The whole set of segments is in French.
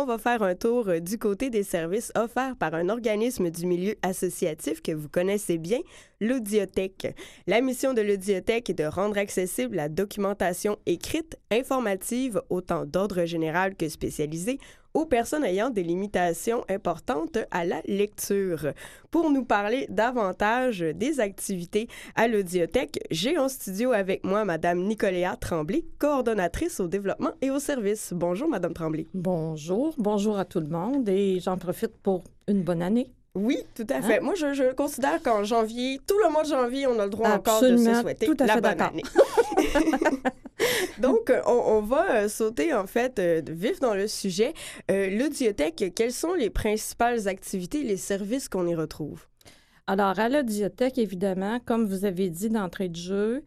on va faire un tour du côté des services offerts par un organisme du milieu associatif que vous connaissez bien, l'Audiothèque. La mission de l'Audiothèque est de rendre accessible la documentation écrite, informative, autant d'ordre général que spécialisée, aux personnes ayant des limitations importantes à la lecture. Pour nous parler davantage des activités à l'Audiothèque, j'ai en studio avec moi Madame Nicoléa Tremblay, coordonnatrice au développement et au service. Bonjour, Madame Tremblay. Bonjour à tout le monde et j'en profite pour une bonne année. Oui, tout à fait. Moi, je considère qu'en janvier, tout le mois de janvier, on a le droit encore de se souhaiter la bonne année. Donc, on va sauter, en fait, vif dans le sujet. L'Audiothèque, quelles sont les principales activités, les services qu'on y retrouve? Alors, à l'Audiothèque, évidemment, comme vous avez dit d'entrée de jeu,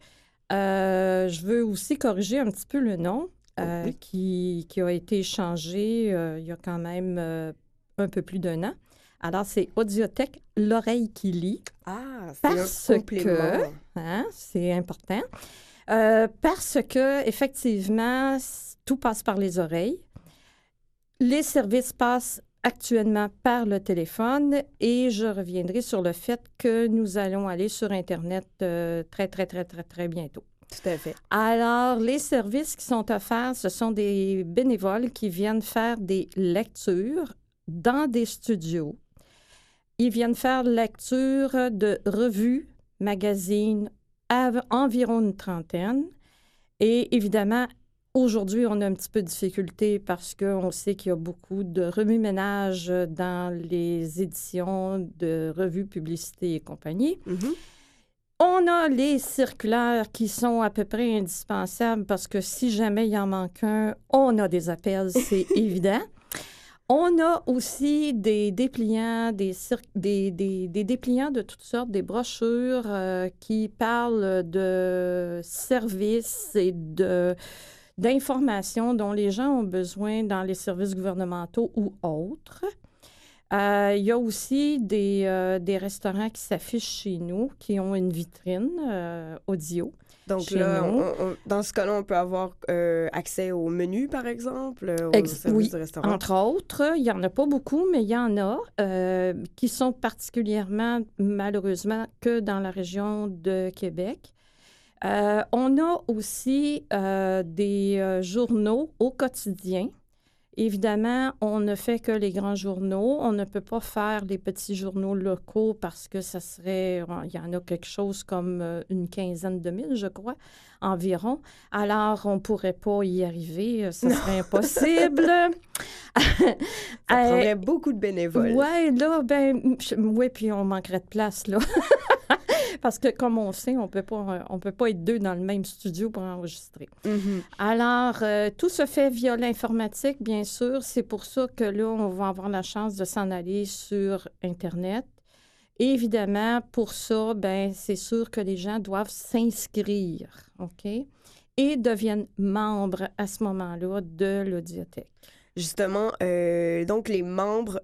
je veux aussi corriger un petit peu le nom qui a été changé il y a quand même un peu plus d'un an. Alors, c'est Audiothèque L'Oreille qui lit. Ah, c'est un complément. C'est important. Parce que, effectivement, tout passe par les oreilles. Les services passent actuellement par le téléphone et je reviendrai sur le fait que nous allons aller sur Internet très bientôt. Tout à fait. Alors, les services qui sont offerts, ce sont des bénévoles qui viennent faire des lectures dans des studios. Ils viennent faire lecture de revues, magazines, environ une trentaine. Et évidemment, aujourd'hui, on a un petit peu de difficulté parce qu'on sait qu'il y a beaucoup de remue-ménage dans les éditions de revues, publicités et compagnie. Mm-hmm. On a les circulaires qui sont à peu près indispensables parce que si jamais il en manque un, on a des appels, c'est évident. On a aussi des dépliants, des dépliants de toutes sortes, des brochures qui parlent de services et d'informations dont les gens ont besoin dans les services gouvernementaux ou autres. Il y a aussi des restaurants qui s'affichent chez nous, qui ont une vitrine audio. Donc là, dans ce cas-là, on peut avoir accès au menu, par exemple, aux services de restaurant? Entre autres. Il n'y en a pas beaucoup, mais il y en a qui sont particulièrement, malheureusement, que dans la région de Québec. On a aussi des journaux au quotidien. Évidemment, on ne fait que les grands journaux. On ne peut pas faire les petits journaux locaux parce que ça serait... Il y en a quelque chose comme une quinzaine de mille, je crois, environ. Alors, on ne pourrait pas y arriver. Ça serait impossible. Ça prendrait beaucoup de bénévoles. Oui, là, puis on manquerait de place, là. Parce que, comme on sait, on peut pas être deux dans le même studio pour enregistrer. Mm-hmm. Alors, tout se fait via l'informatique, bien sûr. C'est pour ça que là, on va avoir la chance de s'en aller sur Internet. Et évidemment, pour ça, c'est sûr que les gens doivent s'inscrire, OK? Et deviennent membres à ce moment-là de l'Audiothèque. Justement, donc les membres,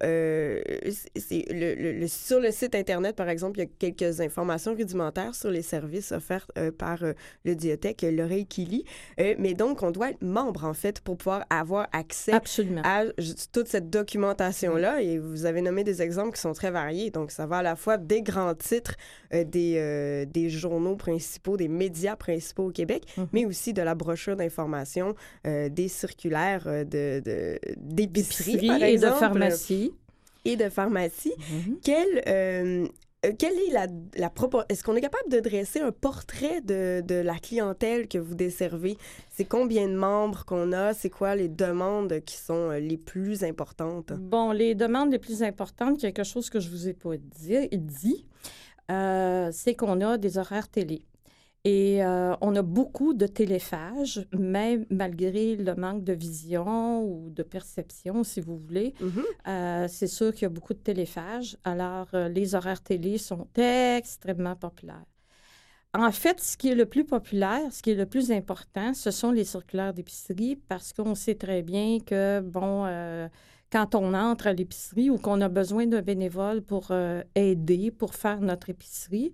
sur le site Internet, par exemple, il y a quelques informations rudimentaires sur les services offerts par l'Audiothèque, L'Oreille qui lit. Mais donc, on doit être membre, en fait, pour pouvoir avoir accès Absolument. à toute cette documentation-là. Et vous avez nommé des exemples qui sont très variés. Donc, ça va à la fois des grands titres, des journaux principaux, des médias principaux au Québec, mais aussi de la brochure d'information, des circulaires d'épicerie, par exemple. Et de pharmacie. Et de pharmacie. Mm-hmm. Quelle est est-ce qu'on est capable de dresser un portrait de la clientèle que vous desservez? C'est combien de membres qu'on a? C'est quoi les demandes qui sont les plus importantes? Bon, les demandes les plus importantes, quelque chose que je vous ai pas dit, c'est qu'on a des horaires télé. Et on a beaucoup de téléphages, même malgré le manque de vision ou de perception, si vous voulez. Mm-hmm. C'est sûr qu'il y a beaucoup de téléphages. Alors, les horaires télé sont extrêmement populaires. En fait, ce qui est le plus populaire, ce qui est le plus important, ce sont les circulaires d'épicerie parce qu'on sait très bien que, quand on entre à l'épicerie ou qu'on a besoin d'un bénévole pour aider, pour faire notre épicerie,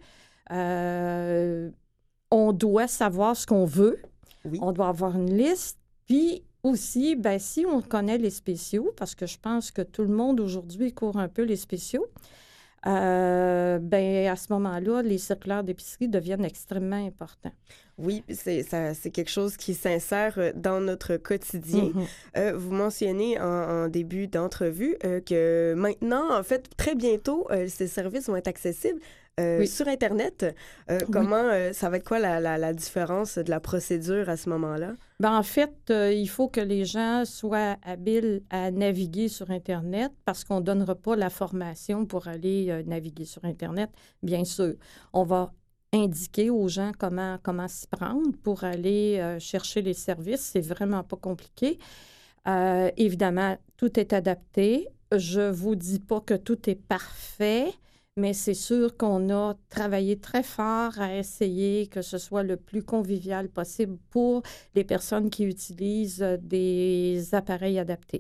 on doit savoir ce qu'on veut. Oui. On doit avoir une liste. Puis, aussi, ben, si on connaît les spéciaux, parce que je pense que tout le monde aujourd'hui court un peu les spéciaux, ben, à ce moment-là, les circulaires d'épicerie deviennent extrêmement importants. Oui, c'est quelque chose qui s'insère dans notre quotidien. Vous mentionnez en début d'entrevue que maintenant, en fait, très bientôt, ces services vont être accessibles Oui. sur Internet. Comment, ça va être quoi la différence de la procédure à ce moment-là? Ben, en fait, il faut que les gens soient habiles à naviguer sur Internet parce qu'on ne donnera pas la formation pour aller naviguer sur Internet, bien sûr. On va indiquer aux gens comment s'y prendre pour aller chercher les services. C'est vraiment pas compliqué. Évidemment, tout est adapté. Je vous dis pas que tout est parfait, mais c'est sûr qu'on a travaillé très fort à essayer que ce soit le plus convivial possible pour les personnes qui utilisent des appareils adaptés.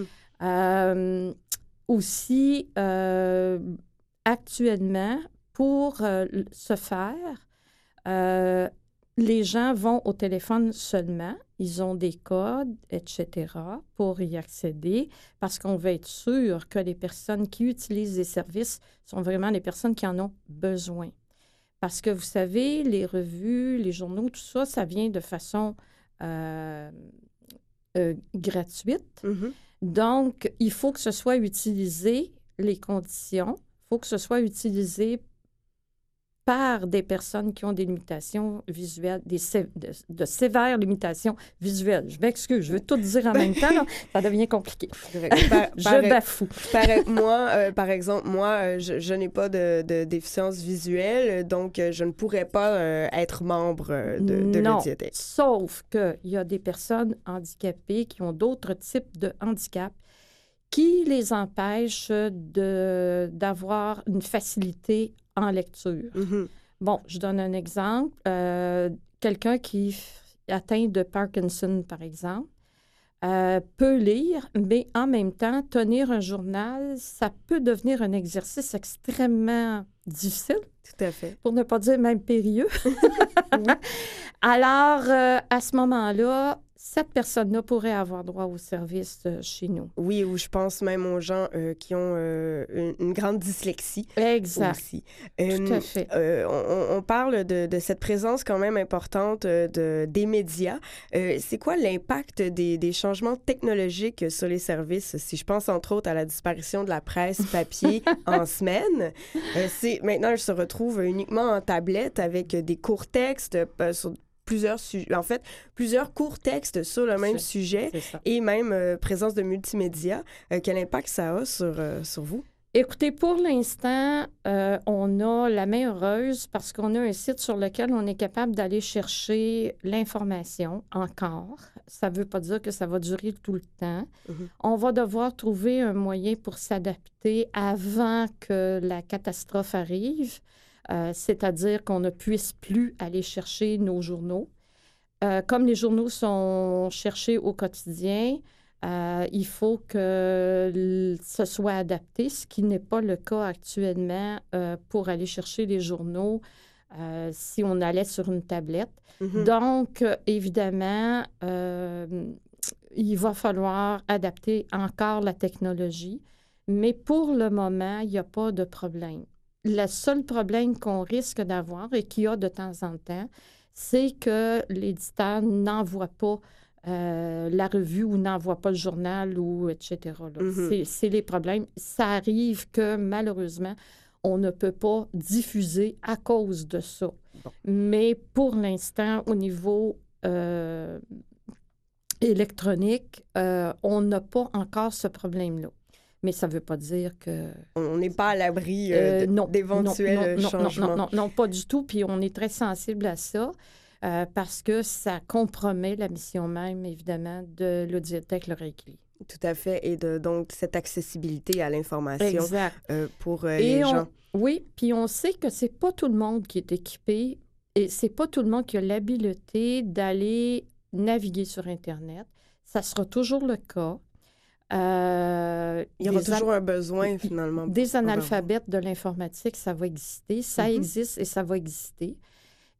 Aussi, actuellement, pour ce faire, les gens vont au téléphone seulement. Ils ont des codes, etc., pour y accéder parce qu'on veut être sûr que les personnes qui utilisent les services sont vraiment les personnes qui en ont besoin. Parce que, vous savez, les revues, les journaux, tout ça, ça vient de façon gratuite. Donc, il faut que ce soit utilisé, les conditions, il faut que ce soit utilisé par des personnes qui ont des limitations visuelles, de sévères limitations visuelles. Je m'excuse, je veux tout dire en même temps, là, ça devient compliqué. Je bafoue. Par exemple, moi, je n'ai pas de déficience visuelle, donc je ne pourrais pas être membre de l'audiothèque. Sauf qu'il y a des personnes handicapées qui ont d'autres types de handicap qui les empêchent d'avoir une facilité en lecture. Bon, je donne un exemple. Quelqu'un qui est atteint de Parkinson, par exemple, peut lire, mais en même temps, tenir un journal, ça peut devenir un exercice extrêmement difficile. Tout à fait. Pour ne pas dire même périlleux. Alors, à ce moment-là, cette personne-là pourrait avoir droit au service chez nous. Oui, ou je pense même aux gens qui ont une grande dyslexie. Exact. Aussi. Tout à fait. On parle de cette présence quand même importante des médias. C'est quoi l'impact des changements technologiques sur les services? Si je pense entre autres à la disparition de la presse papier en semaine, maintenant, elle se retrouve uniquement en tablette avec des courts textes sur plusieurs courts textes sur le même sujet et même présence de multimédia. Quel impact ça a sur vous? Écoutez, pour l'instant, on a la main heureuse parce qu'on a un site sur lequel on est capable d'aller chercher l'information encore. Ça ne veut pas dire que ça va durer tout le temps. On va devoir trouver un moyen pour s'adapter avant que la catastrophe arrive. C'est-à-dire qu'on ne puisse plus aller chercher nos journaux. Comme les journaux sont cherchés au quotidien, il faut que ce soit adapté, ce qui n'est pas le cas actuellement pour aller chercher les journaux si on allait sur une tablette. Donc, évidemment, il va falloir adapter encore la technologie, mais pour le moment, il n'y a pas de problème. Le seul problème qu'on risque d'avoir et qu'il y a de temps en temps, c'est que l'éditeur n'envoie pas la revue ou n'envoie pas le journal ou etc. C'est les problèmes. Ça arrive que malheureusement, on ne peut pas diffuser à cause de ça. Mais pour l'instant, au niveau électronique, on n'a pas encore ce problème-là. Mais ça ne veut pas dire que... On n'est pas à l'abri d'éventuels changements. Non, pas du tout. Puis on est très sensible à ça parce que ça compromet la mission même, évidemment, de l'audiothèque L'Oreille qui lit. Tout à fait. Et donc, cette accessibilité à l'information pour les gens. Oui, puis on sait que c'est pas tout le monde qui est équipé et c'est pas tout le monde qui a l'habileté d'aller naviguer sur Internet. Ça sera toujours le cas. Il y aura toujours un besoin, finalement. Des analphabètes de l'informatique, ça va exister. Ça existe et ça va exister.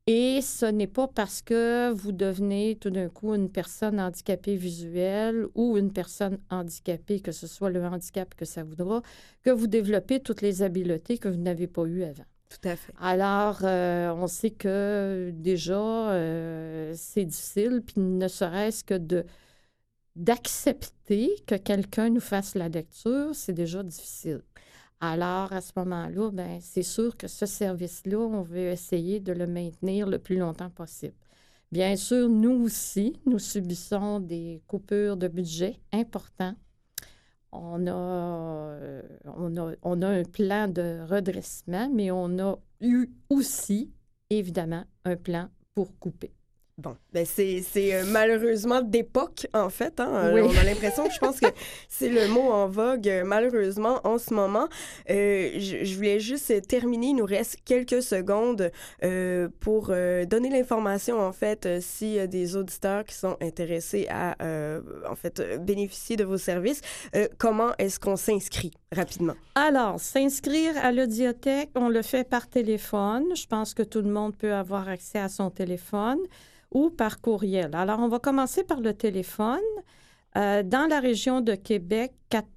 Et ce n'est pas parce que vous devenez tout d'un coup une personne handicapée visuelle ou une personne handicapée, que ce soit le handicap que ça voudra, que vous développez toutes les habiletés que vous n'avez pas eues avant. Tout à fait. Alors, on sait que déjà, c'est difficile, puis ne serait-ce que d'accepter que quelqu'un nous fasse la lecture, c'est déjà difficile. Alors, à ce moment-là, bien, c'est sûr que ce service-là, on veut essayer de le maintenir le plus longtemps possible. Bien sûr, nous aussi, nous subissons des coupures de budget importants. On a un plan de redressement, mais on a eu aussi, évidemment, un plan pour couper. Bon, ben c'est malheureusement d'époque, en fait. Hein? Oui. On a l'impression que je pense que c'est le mot en vogue, malheureusement, en ce moment. Je voulais juste terminer. Il nous reste quelques secondes pour donner l'information, en fait, s'il y a des auditeurs qui sont intéressés à, en fait, bénéficier de vos services. Comment est-ce qu'on s'inscrit rapidement? Alors, s'inscrire à l'audiothèque, on le fait par téléphone. Je pense que tout le monde peut avoir accès à son téléphone. Ou par courriel. Alors, on va commencer par le téléphone. Dans la région de Québec,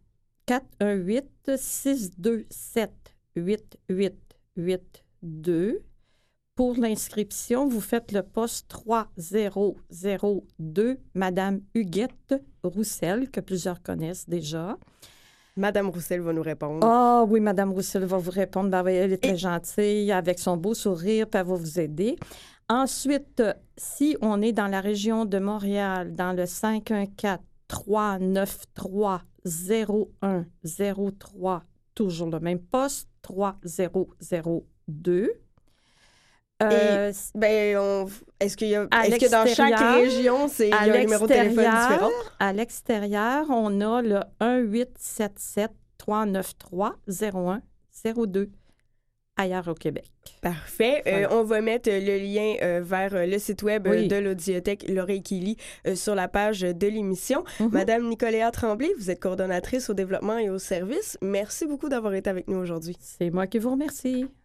418-627-8882. Pour l'inscription, vous faites le poste 3002, Madame Huguette Roussel, que plusieurs connaissent déjà. Madame Roussel va nous répondre. Ah oui, Madame Roussel va vous répondre. Ben, elle est très gentille, avec son beau sourire, puis elle va vous aider. Ensuite, si on est dans la région de Montréal, dans le 514-393-0103, toujours le même poste, 3002. Est-ce que dans chaque région, il y a un numéro de téléphone différent? À l'extérieur, on a le 1-877-393-0102. Ailleurs au Québec. Parfait. Voilà. On va mettre le lien vers le site web de l'audiothèque L'Oreille qui lit sur la page de l'émission. Mm-hmm. Madame Nicoléa Tremblay, vous êtes coordonnatrice au développement et au service. Merci beaucoup d'avoir été avec nous aujourd'hui. C'est moi qui vous remercie.